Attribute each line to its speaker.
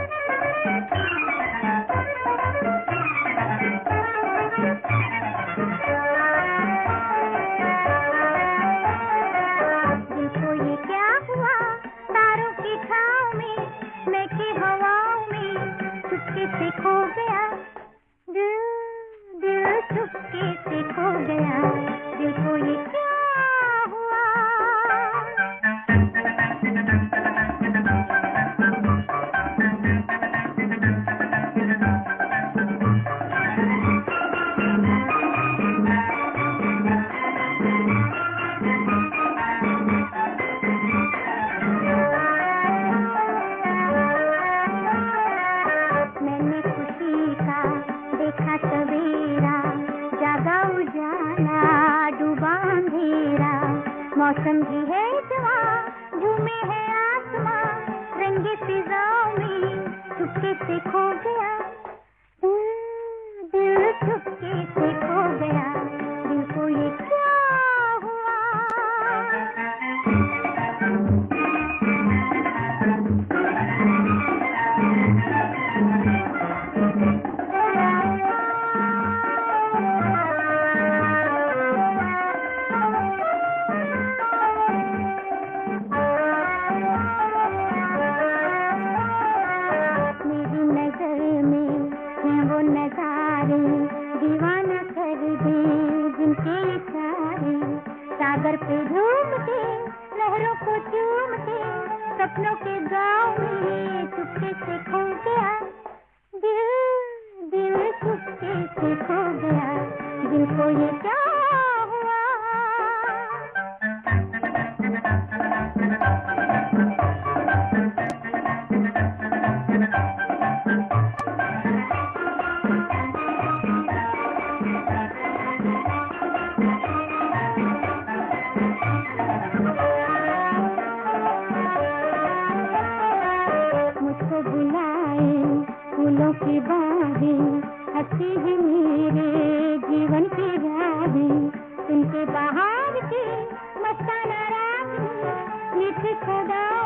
Speaker 1: मौसम भी है जवां, झूमे है आसमां, रंगे फिजाओं में चुपके से खो गया, दिल चुपके से खो गया, दिल को ये क्या हुआ। नजारे दीवाना कर दे जिनके इशारे, सागर पे झूमते लहरों को चूमते, सपनों के गाँव में चुपके से खो गया, दिल चुपके से खो गया, दिल को ये क्या हुआ। फूलों की बाहें हंसी है मेरे जीवन की राहें, उनके बाहर के मस्ताना राग में मीठी सदा